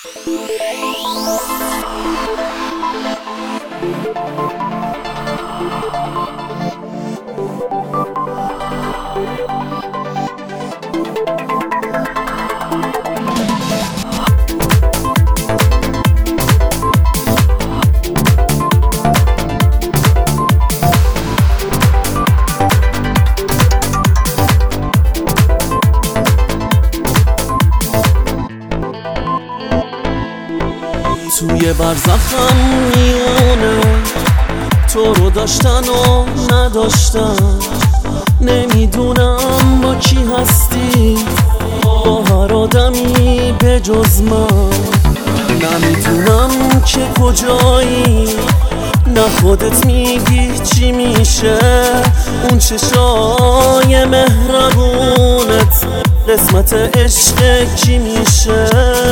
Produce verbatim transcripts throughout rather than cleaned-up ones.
توی برزخم میونه تو رو داشتن و نداشتن، نمیدونم با کی هستی، با هر آدمی به جز من. نمیدونم که کجایی، نه خودت میگی چی میشه. اون چشای مهربونت قسمت عشق کی میشه؟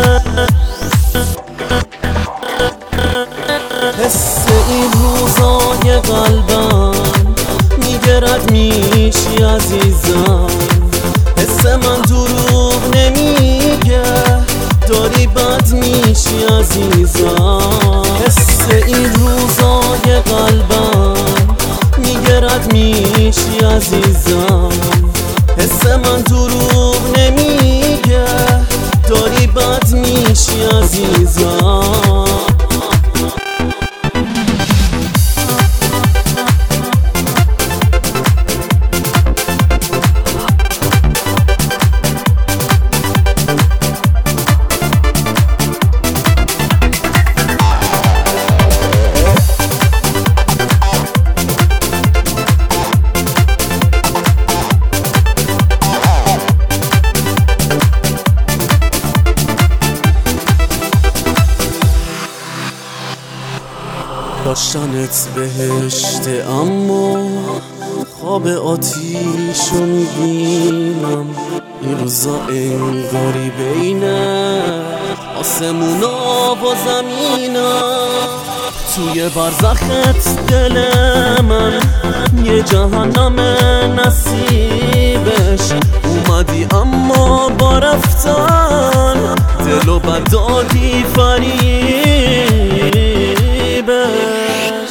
حس این روزای قلبم میگه رد میشی عزیزم. حس من دروغ نمیگه، داری بد میشی عزیزم. حس این روزای قلبم میگه رد میشی عزیزم. حس من دروغ نمیگه، داری بد میشی عزیزم. داشتنت بهشته اما خواب آتیشو میبینم. این روزا انگاری بین آسمونا و زمینم. توی برزخت دل من یه جهنم نصیبش. اومدی اما با رفتن دلو بد دادی فریبش.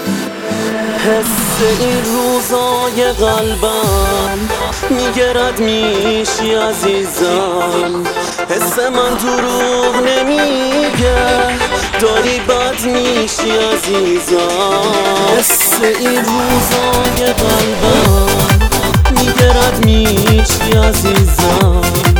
حس این روزای قلبم میگه رد میشی عزیزم. حس من دروغ نمیگه، داری بد میشی عزیزم. حس این روزای قلبم میگه رد میشی عزیزم.